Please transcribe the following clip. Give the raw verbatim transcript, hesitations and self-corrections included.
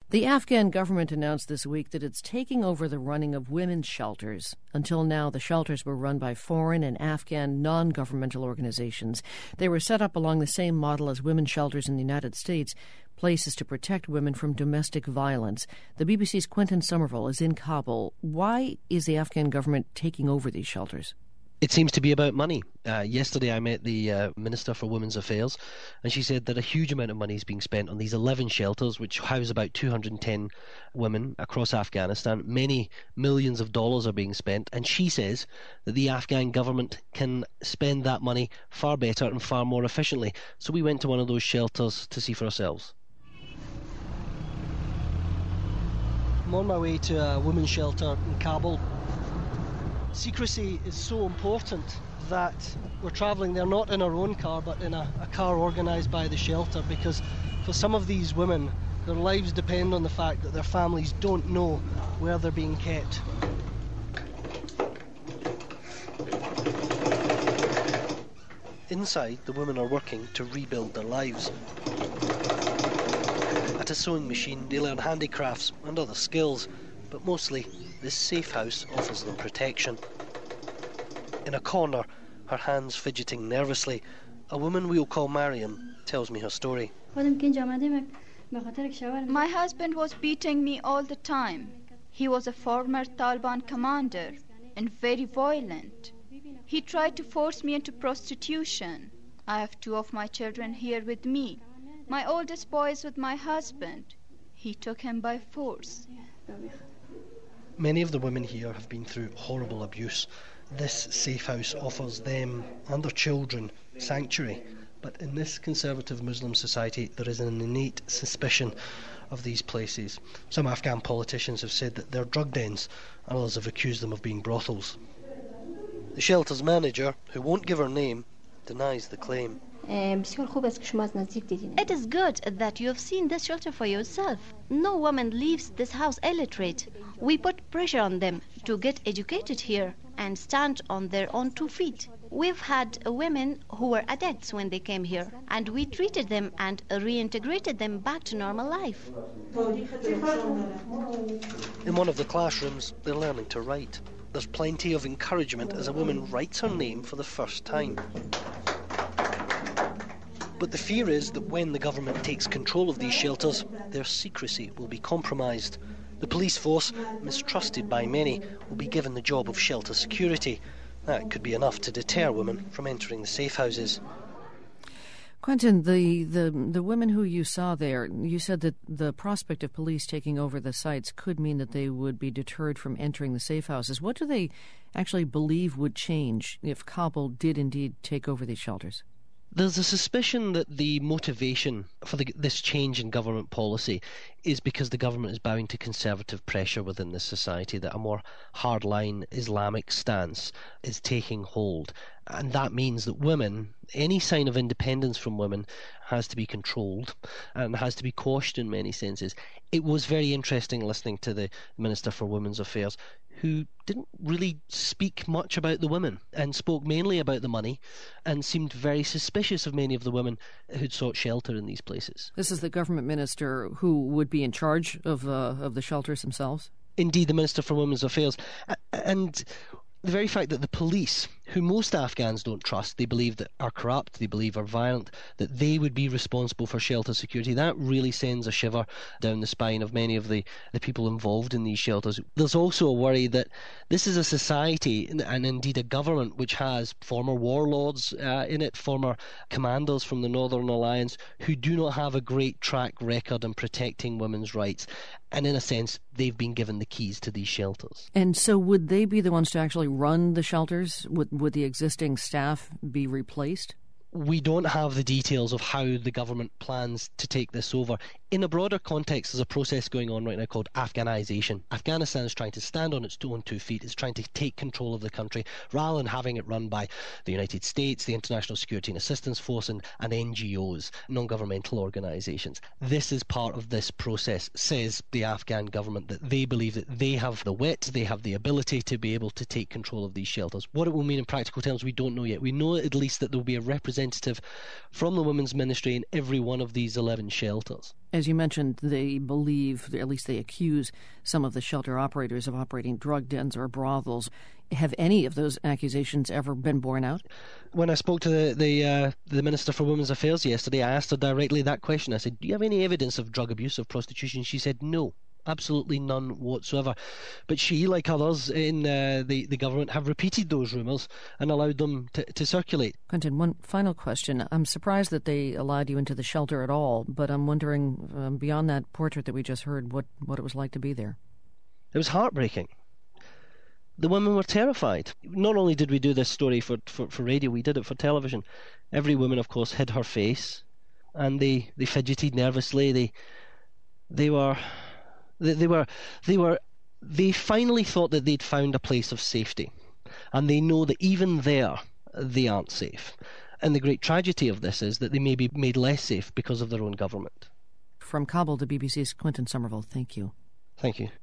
The Afghan government announced this week that it's taking over the running of women's shelters. Until now, the shelters were run by foreign and Afghan non-governmental organizations. They were set up along the same model as women's shelters in the United States, places to protect women from domestic violence. The B B C's Quentin Somerville is in Kabul. Why is the Afghan government taking over these shelters? It seems to be about money. Uh, yesterday I met the uh, Minister for Women's Affairs, and she said that a huge amount of money is being spent on these eleven shelters, which house about two hundred ten women across Afghanistan. Many millions of dollars are being spent, and she says that the Afghan government can spend that money far better and far more efficiently. So we went to one of those shelters to see for ourselves. I'm on my way to a women's shelter in Kabul. Secrecy is so important that we're travelling there not in our own car but in a, a car organised by the shelter, because for some of these women their lives depend on the fact that their families don't know where they're being kept. Inside, the women are working to rebuild their lives. At a sewing machine they learn handicrafts and other skills, but mostly this safe house offers them protection. In a corner, her hands fidgeting nervously, a woman we'll call Mariam tells me her story. My husband was beating me all the time. He was a former Taliban commander and very violent. He tried to force me into prostitution. I have two of my children here with me. My oldest boy is with my husband. He took him by force. Many of the women here have been through horrible abuse. This safe house offers them and their children sanctuary. But in this conservative Muslim society, there is an innate suspicion of these places. Some Afghan politicians have said that they're drug dens, and others have accused them of being brothels. The shelter's manager, who won't give her name, denies the claim. It is good that you have seen this shelter for yourself. No woman leaves this house illiterate. We put pressure on them to get educated here and stand on their own two feet. We've had women who were addicts when they came here, and we treated them and reintegrated them back to normal life. In one of the classrooms, they're learning to write. There's plenty of encouragement as a woman writes her name for the first time. But the fear is that when the government takes control of these shelters, their secrecy will be compromised. The police force, mistrusted by many, will be given the job of shelter security. That could be enough to deter women from entering the safe houses. Quentin, the, the, the women who you saw there, you said that the prospect of police taking over the sites could mean that they would be deterred from entering the safe houses. What do they actually believe would change if Kabul did indeed take over these shelters? There's a suspicion that the motivation for the, this change in government policy is because the government is bowing to conservative pressure within this society, that a more hardline Islamic stance is taking hold. And that means that women, any sign of independence from women has to be controlled and has to be quashed in many senses. It was very interesting listening to the Minister for Women's Affairs, who didn't really speak much about the women and spoke mainly about the money and seemed very suspicious of many of the women who'd sought shelter in these places. This is the government minister who would be in charge of uh, of the shelters themselves? Indeed, the Minister for Women's Affairs. And the very fact that the police, who most Afghans don't trust, they believe that are corrupt, they believe are violent, that they would be responsible for shelter security, that really sends a shiver down the spine of many of the, the people involved in these shelters. There's also a worry that this is a society, and indeed a government, which has former warlords uh, in it, former commanders from the Northern Alliance, who do not have a great track record in protecting women's rights. And in a sense, they've been given the keys to these shelters. And so would they be the ones to actually run the shelters? Would, would the existing staff be replaced? We don't have the details of how the government plans to take this over. In a broader context, there's a process going on right now called Afghanization. Afghanistan is trying to stand on its own two feet. It's trying to take control of the country rather than having it run by the United States, the International Security and Assistance Force, and, and N G Os, non-governmental organisations. This is part of this process, says the Afghan government, that they believe that they have the wit, they have the ability to be able to take control of these shelters. What it will mean in practical terms, we don't know yet. We know at least that there will be a representative representative from the Women's Ministry in every one of these eleven shelters. As you mentioned, they believe, at least they accuse, some of the shelter operators of operating drug dens or brothels. Have any of those accusations ever been borne out? When I spoke to the the, uh, the Minister for Women's Affairs yesterday, I asked her directly that question. I said, do you have any evidence of drug abuse, of prostitution? She said no. Absolutely none whatsoever. But she, like others in uh, the, the government, have repeated those rumours and allowed them to, to circulate. Quentin, one final question. I'm surprised that they allowed you into the shelter at all, but I'm wondering, um, beyond that portrait that we just heard, what, what it was like to be there. It was heartbreaking. The women were terrified. Not only did we do this story for, for, for radio, we did it for television. Every woman, of course, hid her face, and they, they fidgeted nervously. They they were... They, they were, they were, they finally thought that they'd found a place of safety, and they know that even there they aren't safe. And the great tragedy of this is that they may be made less safe because of their own government. From Kabul to B B C's Quentin Somerville, thank you. Thank you.